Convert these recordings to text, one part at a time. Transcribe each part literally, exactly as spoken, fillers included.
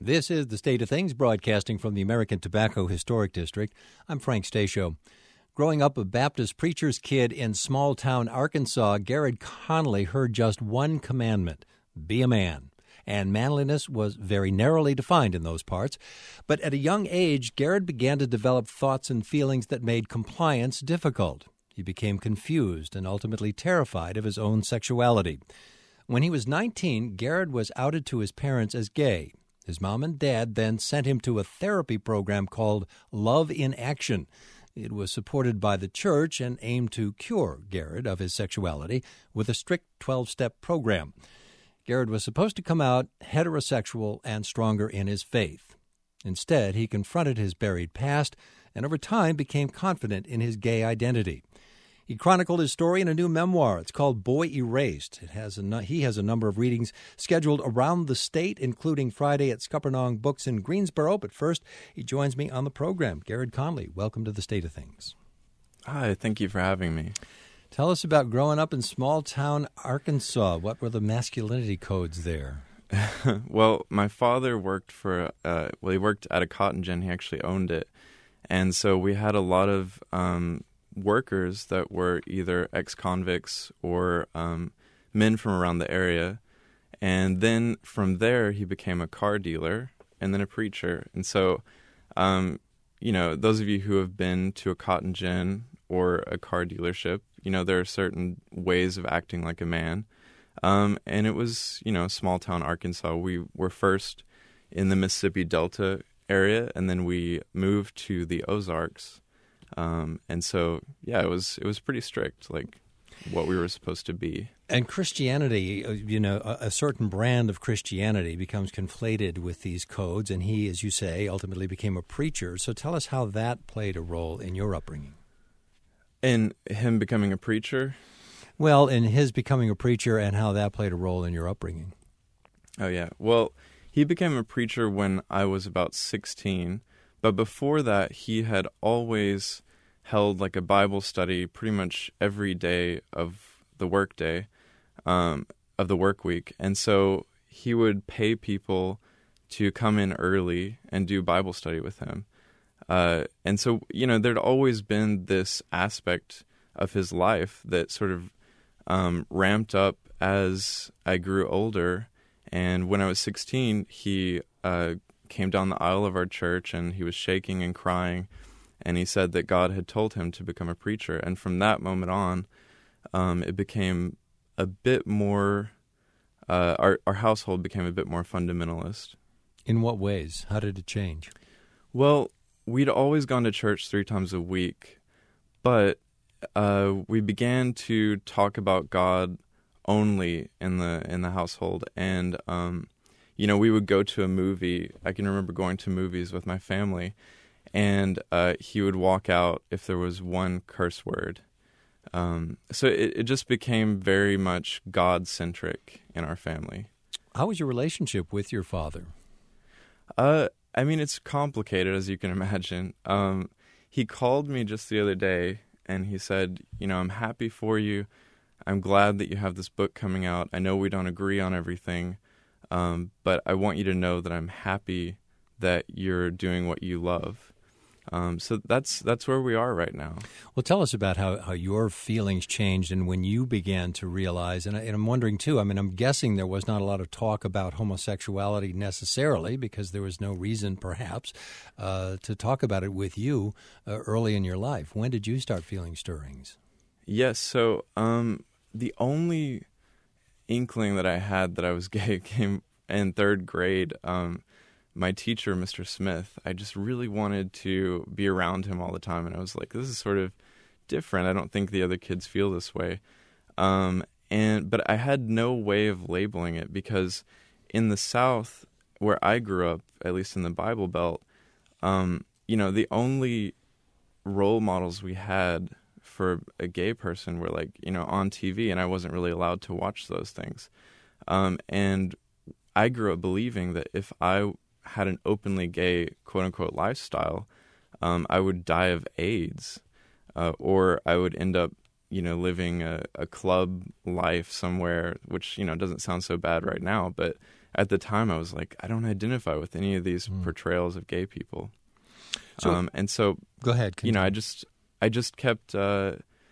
This is The State of Things, broadcasting from the American Tobacco Historic District. I'm Frank Stasio. Growing up a Baptist preacher's kid in small-town Arkansas, Garrett Conley heard just one commandment: be a man. And manliness was very narrowly defined in those parts. But at a young age, Garrett began to develop thoughts and feelings that made compliance difficult. He became confused and ultimately terrified of his own sexuality. When he was nineteen, Garrett was outed to his parents as gay. His mom and dad then sent him to a therapy program called Love in Action. It was supported by the church and aimed to cure Garrett of his sexuality with a strict twelve-step program. Garrett was supposed to come out heterosexual and stronger in his faith. Instead, he confronted his buried past and over time became confident in his gay identity. He chronicled his story in a new memoir. It's called Boy Erased. It has a, he has a number of readings scheduled around the state, including Friday at Scuppernong Books in Greensboro. But first, he joins me on the program. Garrett Conley, welcome to The State of Things. Hi, thank you for having me. Tell us about growing up in small-town Arkansas. What were the masculinity codes there? Well, my father worked for, uh, well, he worked at a cotton gin. He actually owned it. And so we had a lot of um, workers that were either ex-convicts or um, men from around the area. And then from there, he became a car dealer and then a preacher. And so, um, you know, those of you who have been to a cotton gin or a car dealership, you know, there are certain ways of acting like a man. Um, and it was, you know, small-town Arkansas. We were first in the Mississippi Delta area, and then we moved to the Ozarks. Um, and so, yeah, it was it was pretty strict, like what we were supposed to be. And Christianity, you know, a, a certain brand of Christianity becomes conflated with these codes, and he, as you say, ultimately became a preacher. So tell us how that played a role in your upbringing. In him becoming a preacher? Well, in his becoming a preacher and how that played a role in your upbringing. Oh, yeah. Well, he became a preacher when I was about sixteen. But before that, he had always held like a Bible study pretty much every day of the work day, um, of the work week. And so he would pay people to come in early and do Bible study with him. Uh, and so, you know, there'd always been this aspect of his life that sort of um, ramped up as I grew older. And when I was sixteen, he uh, came down the aisle of our church and he was shaking and crying. And he said that God had told him to become a preacher. And from that moment on, um, it became a bit more, uh, our, our household became a bit more fundamentalist. In what ways? How did it change? Well, we'd always gone to church three times a week, but uh, we began to talk about God only in the in the household. And, um, you know, we would go to a movie. I can remember going to movies with my family, and uh, he would walk out if there was one curse word. Um, so it, it just became very much God-centric in our family. How was your relationship with your father? Uh, I mean, it's complicated, as you can imagine. Um, he called me just the other day, and he said, you know, I'm happy for you. I'm glad that you have this book coming out. I know we don't agree on everything, um, but I want you to know that I'm happy that you're doing what you love. Um, so that's that's where we are right now. Well, tell us about how, how your feelings changed and when you began to realize, and, I, and I'm wondering too, I mean, I'm guessing there was not a lot of talk about homosexuality necessarily because there was no reason perhaps uh, to talk about it with you uh, early in your life. When did you start feeling stirrings? Yes, so um, the only inkling that I had that I was gay came in third grade. Um My teacher, Mister Smith, I just really wanted to be around him all the time. And I was like, this is sort of different. I don't think the other kids feel this way. Um, and but I had no way of labeling it because in the South, where I grew up, at least in the Bible Belt, um, you know, the only role models we had for a gay person were like, you know, on T V. And I wasn't really allowed to watch those things. Um, and I grew up believing that if I had an openly gay, quote-unquote, lifestyle, um, I would die of AIDS, uh, or I would end up, you know, living a, a club life somewhere, which, you know, doesn't sound so bad right now, but at the time I was like, I don't identify with any of these mm. portrayals of gay people. So, um, and so, go ahead. Continue. You know, I just, I just kept, uh,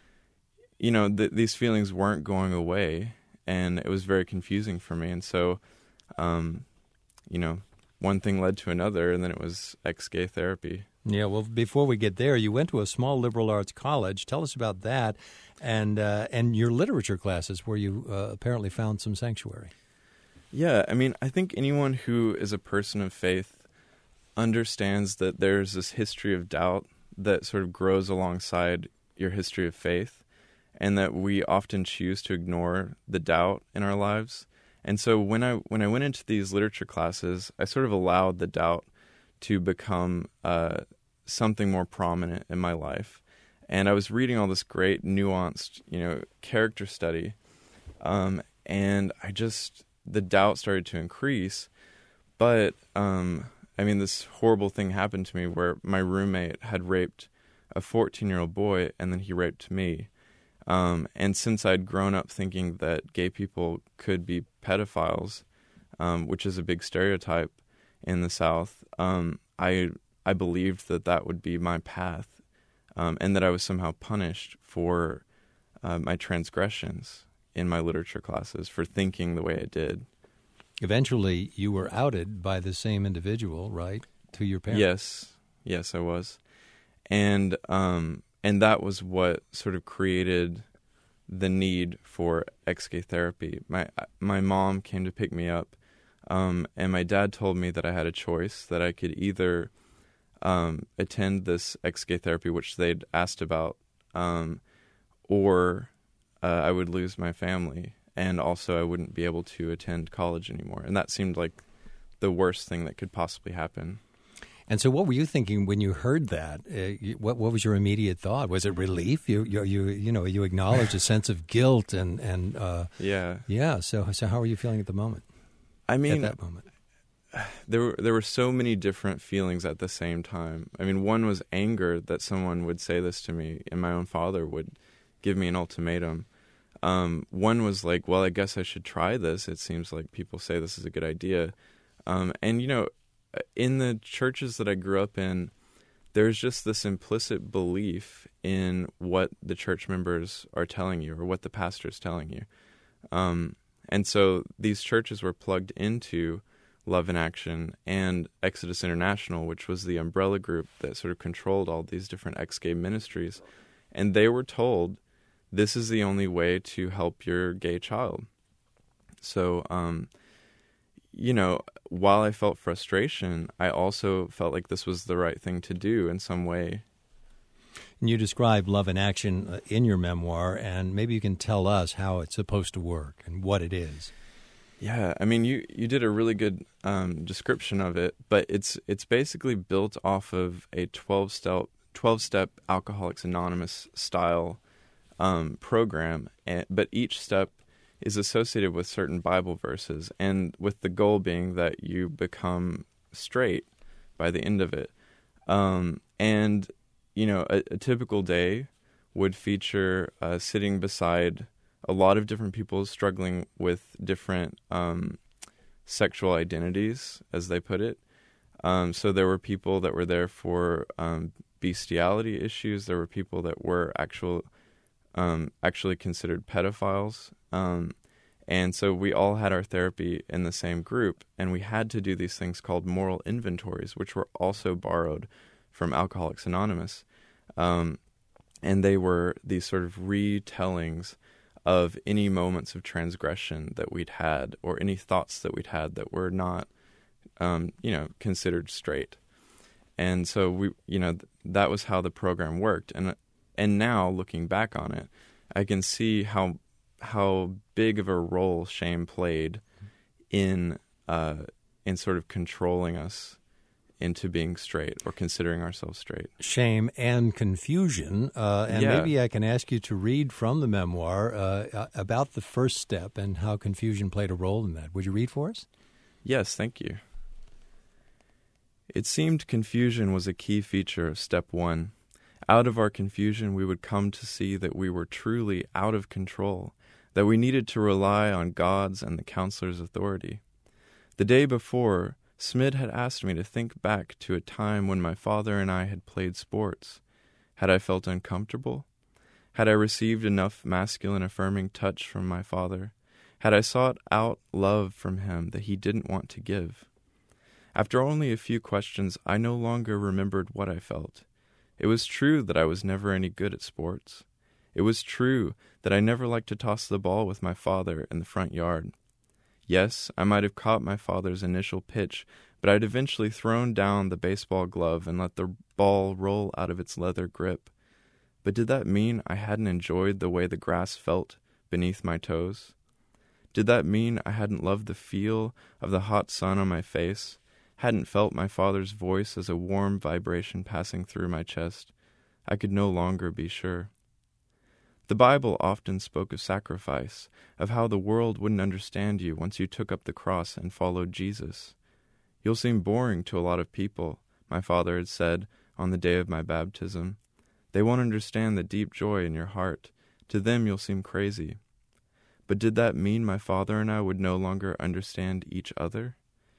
you know, th- these feelings weren't going away, and it was very confusing for me. And so, um, you know, one thing led to another, and then it was ex-gay therapy. Yeah, well, before we get there, you went to a small liberal arts college. Tell us about that, and uh, and your literature classes, where you uh, apparently found some sanctuary. Yeah, I mean, I think anyone who is a person of faith understands that there's this history of doubt that sort of grows alongside your history of faith, and that we often choose to ignore the doubt in our lives. And so when I when I went into these literature classes, I sort of allowed the doubt to become uh, something more prominent in my life. And I was reading all this great, nuanced, you know, character study, um, and I just, the doubt started to increase. But, um, I mean, this horrible thing happened to me where my roommate had raped a fourteen-year-old boy, and then he raped me. Um, and since I'd grown up thinking that gay people could be pedophiles, um, which is a big stereotype in the South, um, I I believed that that would be my path, um, and that I was somehow punished for uh, my transgressions in my literature classes for thinking the way I did. Eventually, you were outed by the same individual, right, to your parents? Yes, yes, I was, and um, and that was what sort of created the need for ex-gay therapy. My my mom came to pick me up, um, and my dad told me that I had a choice, that I could either um, attend this ex-gay therapy, which they'd asked about, um, or uh, I would lose my family, and also I wouldn't be able to attend college anymore. And that seemed like the worst thing that could possibly happen. And so, what were you thinking when you heard that? Uh, what what was your immediate thought? Was it relief? You you you, you know you acknowledged a sense of guilt and and uh, yeah yeah. So so how are you feeling at the moment? I mean, at that moment, there were there were so many different feelings at the same time. I mean, one was anger that someone would say this to me, and my own father would give me an ultimatum. Um, one was like, well, I guess I should try this. It seems like people say this is a good idea, um, and you know. In the churches that I grew up in, there's just this implicit belief in what the church members are telling you or what the pastor is telling you. Um, and so these churches were plugged into Love in Action and Exodus International, which was the umbrella group that sort of controlled all these different ex-gay ministries. And they were told, this is the only way to help your gay child. So, um, you know, while I felt frustration, I also felt like this was the right thing to do in some way. And you describe Love in Action in your memoir, and maybe you can tell us how it's supposed to work and what it is. Yeah, I mean, you, you did a really good um, description of it, but it's it's basically built off of a twelve-step twelve-step Alcoholics Anonymous style um, program, and, but each step is associated with certain Bible verses, and with the goal being that you become straight by the end of it. Um, and, you know, a, a typical day would feature uh, sitting beside a lot of different people struggling with different um, sexual identities, as they put it. Um, so there were people that were there for um, bestiality issues. There were people that were actual, um, actually considered pedophiles. Um, and so we all had our therapy in the same group, and we had to do these things called moral inventories, which were also borrowed from Alcoholics Anonymous. Um, and they were these sort of retellings of any moments of transgression that we'd had, or any thoughts that we'd had that were not, um, you know, considered straight. And so we, you know, th- that was how the program worked. And and now looking back on it, I can see how how big of a role shame played in uh, in sort of controlling us into being straight or considering ourselves straight. Shame and confusion. Uh, and yeah. maybe I can ask you to read from the memoir uh, about the first step and how confusion played a role in that. Would you read for us? Yes, thank you. It seemed confusion was a key feature of step one. Out of our confusion, we would come to see that we were truly out of control, that we needed to rely on God's and the counselor's authority. The day before, Smid had asked me to think back to a time when my father and I had played sports. Had I felt uncomfortable? Had I received enough masculine affirming touch from my father? Had I sought out love from him that he didn't want to give? After only a few questions, I no longer remembered what I felt. It was true that I was never any good at sports. It was true that I never liked to toss the ball with my father in the front yard. Yes, I might have caught my father's initial pitch, but I'd eventually thrown down the baseball glove and let the ball roll out of its leather grip. But did that mean I hadn't enjoyed the way the grass felt beneath my toes? Did that mean I hadn't loved the feel of the hot sun on my face, hadn't felt my father's voice as a warm vibration passing through my chest? I could no longer be sure. The Bible often spoke of sacrifice, of how the world wouldn't understand you once you took up the cross and followed Jesus. You'll seem boring to a lot of people, my father had said on the day of my baptism. They won't understand the deep joy in your heart. To them you'll seem crazy. But did that mean my father and I would no longer understand each other?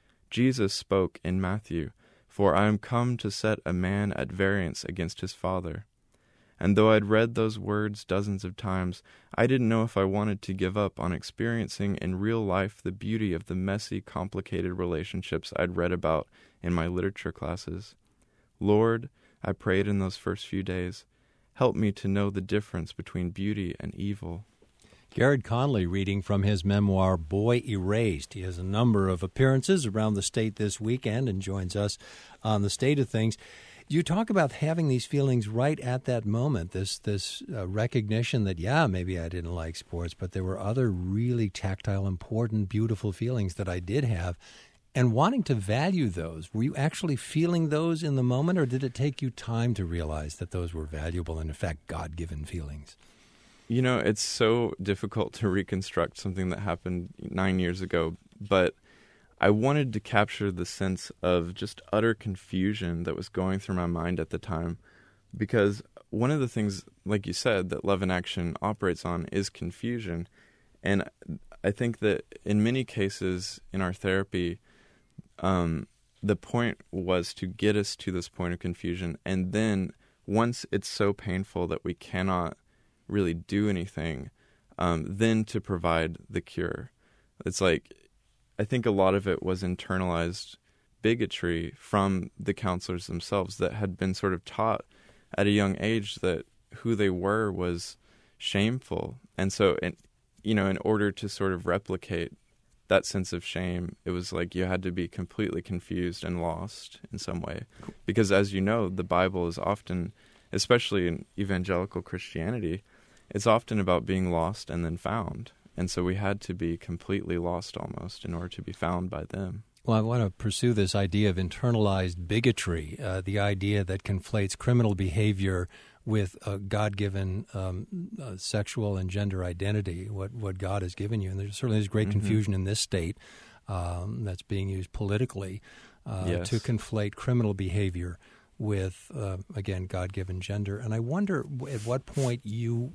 Jesus spoke in Matthew, "For I am come to set a man at variance against his father." And though I'd read those words dozens of times, I didn't know if I wanted to give up on experiencing in real life the beauty of the messy, complicated relationships I'd read about in my literature classes. Lord, I prayed in those first few days, help me to know the difference between beauty and evil. Garrett Conley reading from his memoir, Boy Erased. He has a number of appearances around the state this weekend and joins us on the State of Things. You talk about having these feelings right at that moment, this this uh, recognition that, yeah, maybe I didn't like sports, but there were other really tactile, important, beautiful feelings that I did have, and wanting to value those. Were you actually feeling those in the moment, or did it take you time to realize that those were valuable and, in fact, God-given feelings? You know, it's so difficult to reconstruct something that happened nine years ago, but I wanted to capture the sense of just utter confusion that was going through my mind at the time, because one of the things, like you said, that Love in Action operates on is confusion. And I think that in many cases in our therapy, um, the point was to get us to this point of confusion. And then once it's so painful that we cannot really do anything, um, then to provide the cure. It's like, I think a lot of it was internalized bigotry from the counselors themselves that had been sort of taught at a young age that who they were was shameful. And so, in, you know, in order to sort of replicate that sense of shame, it was like you had to be completely confused and lost in some way. Because as you know, the Bible is often, especially in evangelical Christianity, it's often about being lost and then found. And so we had to be completely lost almost in order to be found by them. Well, I want to pursue this idea of internalized bigotry, uh, the idea that conflates criminal behavior with a God-given um, uh, sexual and gender identity, what, what God has given you. And there's certainly is great mm-hmm. confusion in this state um, that's being used politically uh, yes. to conflate criminal behavior with, uh, again, God-given gender. And I wonder at what point you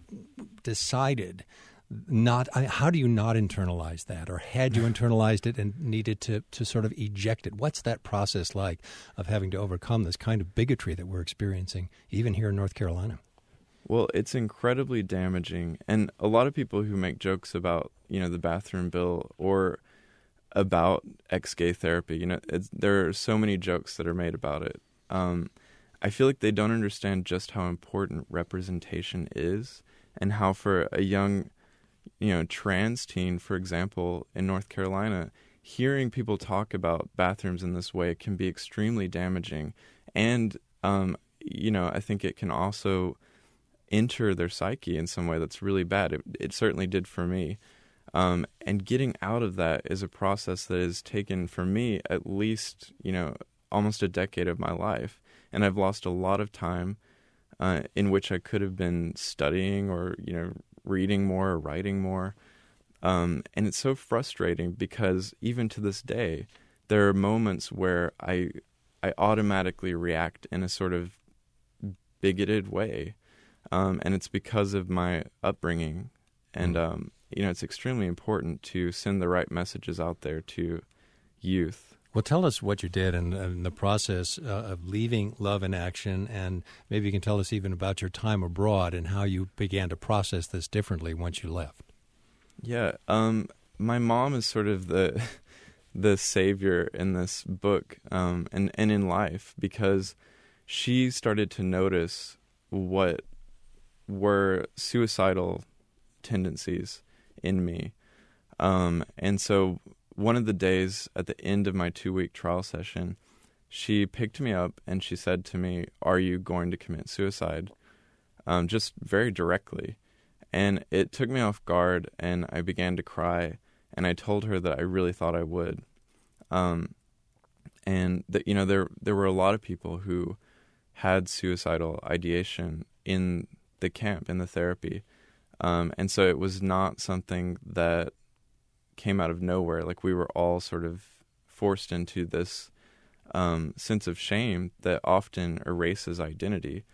decided not, I, how do you not internalize that? Or had you internalized it and needed to, to sort of eject it? What's that process like of having to overcome this kind of bigotry that we're experiencing, even here in North Carolina? Well, it's incredibly damaging. And a lot of people who make jokes about, you know, the bathroom bill or about ex-gay therapy, you know, it's, there are so many jokes that are made about it. Um, I feel like they don't understand just how important representation is and how for a young, you know, trans teen, for example, in North Carolina, hearing people talk about bathrooms in this way can be extremely damaging. And, um, you know, I think it can also enter their psyche in some way that's really bad. It, it certainly did for me. Um, and getting out of that is a process that has taken, for me, at least, you know, almost a decade of my life. And I've lost a lot of time uh, in which I could have been studying or, you know, reading more or writing more. Um, and it's so frustrating because even to this day, there are moments where I I automatically react in a sort of bigoted way. Um, and it's because of my upbringing. And, um, you know, it's extremely important to send the right messages out there to youth. Well, tell us what you did in, in the process uh, of leaving Love in Action, and maybe you can tell us even about your time abroad and how you began to process this differently once you left. Yeah, um, my mom is sort of the the savior in this book um, and, and in life, because she started to notice what were suicidal tendencies in me. Um, and so one of the days at the end of my two-week trial session, she picked me up and she said to me, "Are you going to commit suicide?" Um, just very directly. And it took me off guard, and I began to cry, and I told her that I really thought I would. Um, and that, you know, there there were a lot of people who had suicidal ideation in the camp, in the therapy. Um, and so it was not something that came out of nowhere. Like, we were all sort of forced into this um, sense of shame that often erases identity.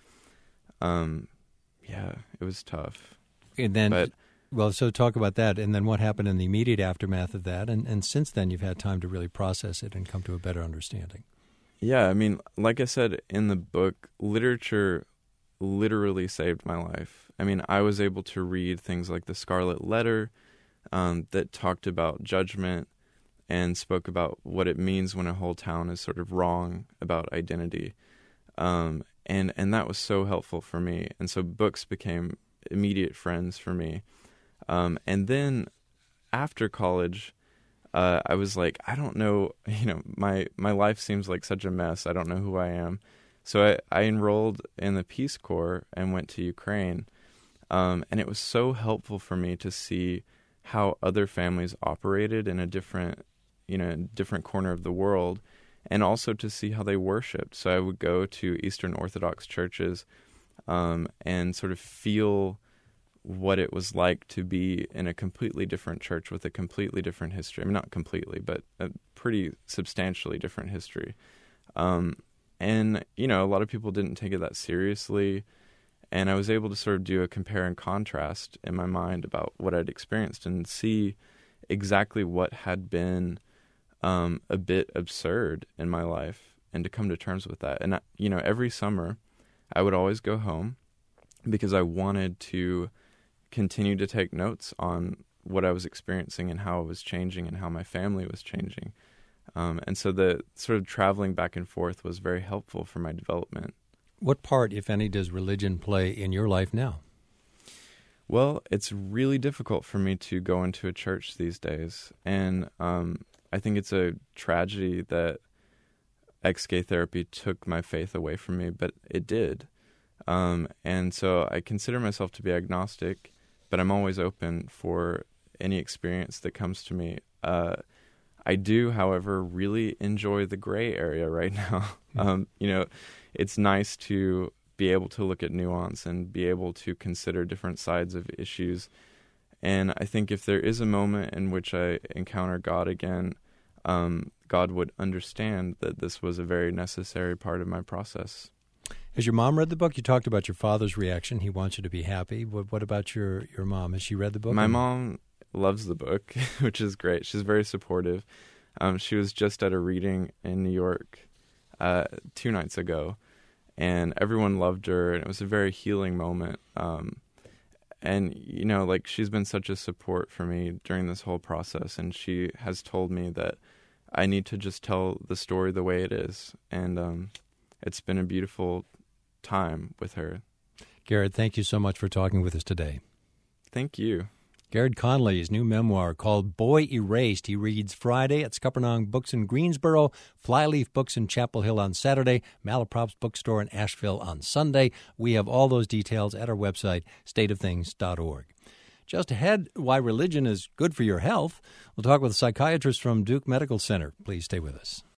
Um, yeah, it was tough. And then, but, well, so talk about that, and then what happened in the immediate aftermath of that, and, and since then you've had time to really process it and come to a better understanding. Yeah, I mean, like I said in the book, literature literally saved my life. I mean, I was able to read things like The Scarlet Letter um, that talked about judgment and spoke about what it means when a whole town is sort of wrong about identity. Um, and, and that was so helpful for me. And so books became immediate friends for me. Um, and then after college, uh, I was like, I don't know, you know, my, my life seems like such a mess. I don't know who I am. So I, I enrolled in the Peace Corps and went to Ukraine. Um, and it was so helpful for me to see how other families operated in a different, you know, different corner of the world, and also to see how they worshiped. So I would go to Eastern Orthodox churches um, and sort of feel what it was like to be in a completely different church with a completely different history. I mean, not completely, but a pretty substantially different history. Um, and, you know, a lot of people didn't take it that seriously. And I was able to sort of do a compare and contrast in my mind about what I'd experienced and see exactly what had been um, a bit absurd in my life, and to come to terms with that. And, you know, every summer I would always go home because I wanted to continue to take notes on what I was experiencing and how it was changing and how my family was changing. Um, and so the sort of traveling back and forth was very helpful for my development. What part, if any, does religion play in your life now? Well, it's really difficult for me to go into a church these days. And um, I think it's a tragedy that ex-gay therapy took my faith away from me, but it did. Um, and so I consider myself to be agnostic, but I'm always open for any experience that comes to me. Uh, I do, however, really enjoy the gray area right now. um, you know, it's nice to be able to look at nuance and be able to consider different sides of issues. And I think if there is a moment in which I encounter God again, um, God would understand that this was a very necessary part of my process. Has your mom read the book? You talked about your father's reaction. He wants you to be happy. What, what about your, your mom? Has she read the book? My mom loves the book, which is great. She's very supportive. Um, she was just at a reading in New York uh, two nights ago, and everyone loved her, and it was a very healing moment. Um, and, you know, like, she's been such a support for me during this whole process, and she has told me that I need to just tell the story the way it is. And um, it's been a beautiful time with her. Garrett, thank you so much for talking with us today. Thank you. Garrett Conley's new memoir called Boy Erased. He reads Friday at Scuppernong Books in Greensboro, Flyleaf Books in Chapel Hill on Saturday, Malaprops Bookstore in Asheville on Sunday. We have all those details at our website, state of things dot org. Just ahead, why religion is good for your health. We'll talk with a psychiatrist from Duke Medical Center. Please stay with us.